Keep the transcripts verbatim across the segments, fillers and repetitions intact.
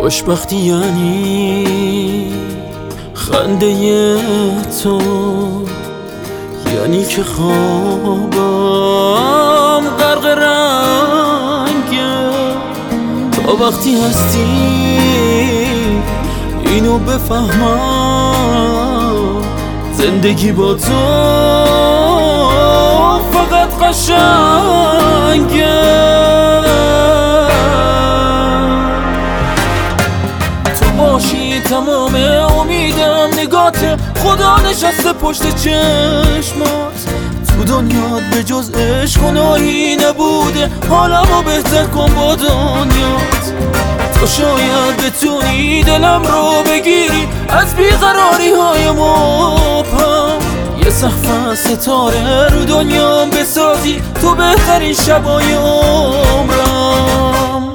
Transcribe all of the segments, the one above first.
خوشبختی یعنی خنده تو، یعنی که خوابم غرق رنگه. تا وقتی هستی اینو بفهمم، زندگی با تو فقط قشنگه. تو باشی تمام امیدم، نگات خدا نشسته پشت چشمات. تو دنیات به جز عشق گناهی نبوده، حالمو بهتر کن با دنیات. تو شاید بتونی دلم رو بگیری از بیقراری های مبهم. یه سقف ستاره رو دنیام بسازی، تو بهترین شبای عمرم.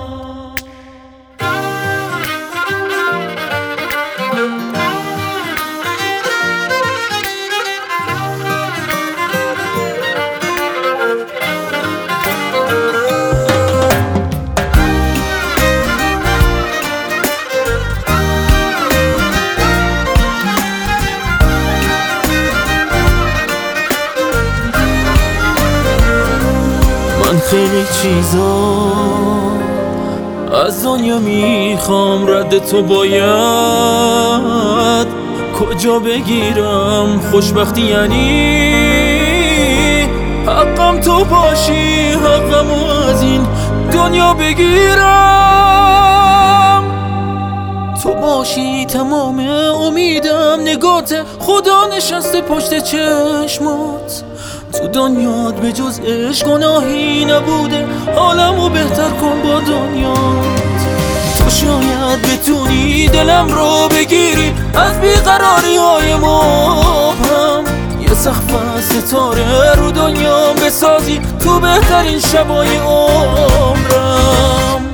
من خیلی چیزا از دنیا میخوام، رد تو باید کجا بگیرم؟ خوشبختی یعنی حقم تو باشی، حقمو از این دنیا بگیرم. تو باشی تمام امیدم، نگات خدا نشسته پشت چشمات. تو دنیات به جز عشق گناهی نبوده، حالمو بهتر کن با دنیات. تو شاید بتونی دلم رو بگیری از بیقراری های مبهم. یه سقف ستاره رو دنیام بسازی، تو بهترین شبای عمرم.